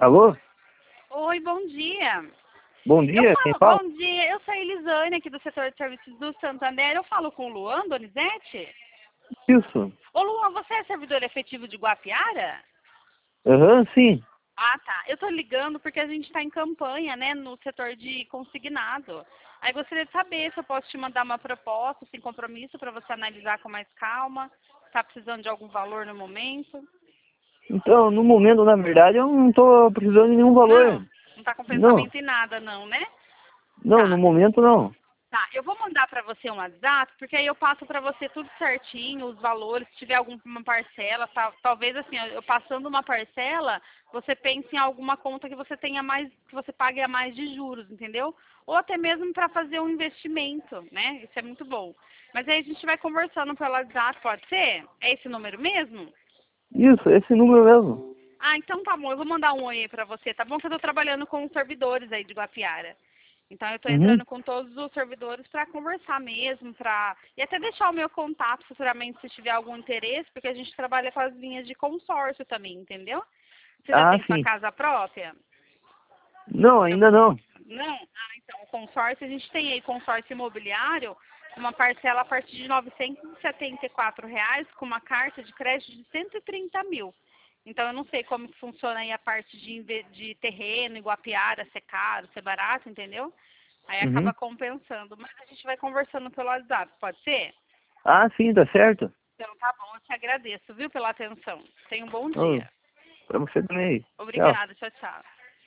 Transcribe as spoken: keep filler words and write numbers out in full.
Alô? Oi, bom dia. Bom Eu dia, quem falo, fala? bom dia, eu sou a Elisane aqui do setor de serviços do Santander. Eu falo com o Luan Donizete? Isso. Ô Luan, você é servidor efetivo de Guapiara? Aham, sim. Ah, tá. Eu tô ligando porque a gente está em campanha, né, no setor de consignado. Aí gostaria de saber se eu posso te mandar uma proposta sem compromisso para você analisar com mais calma. Está precisando de algum valor no momento? Então, no momento, na verdade, eu não tô precisando de nenhum valor. Não, não está com Não, pensamento em nada não, né? não, no Tá. momento não. Tá, eu vou mandar para você um WhatsApp, porque aí eu passo para você tudo certinho, os valores, se tiver alguma parcela, tal- talvez assim, eu passando uma parcela, você pense em alguma conta que você tenha mais, que você pague a mais de juros, entendeu? Ou até mesmo para fazer um investimento, né? Isso é muito bom. Mas aí a gente vai conversando pelo WhatsApp, pode ser? É esse número mesmo? Isso, esse número mesmo. Ah, então tá bom, eu vou mandar um oi aí pra você, tá bom? Que eu tô trabalhando com os servidores aí de Guapiara. Então eu tô Uhum. entrando com todos os servidores para conversar mesmo, pra... e até deixar o meu contato futuramente se tiver algum interesse, porque a gente trabalha com as linhas de consórcio também, entendeu? Você já Ah, tem sua sim. casa própria? Não, ainda não. Não? Ah, então, o consórcio, a gente tem aí consórcio imobiliário, uma parcela a partir de novecentos e setenta e quatro reais, com uma carta de crédito de cento e trinta mil. Então, eu não sei como que funciona aí a parte de, inve- de terreno, Iguapiara, ser caro, ser barato, entendeu? Aí Uhum. acaba compensando. Mas a gente vai conversando pelo WhatsApp, pode ser? Ah, sim, tá certo. Então, tá bom, eu te agradeço, viu, pela atenção. Tenha um bom Ô, dia. pra você também. Tchau. Obrigada, tchau, tchau.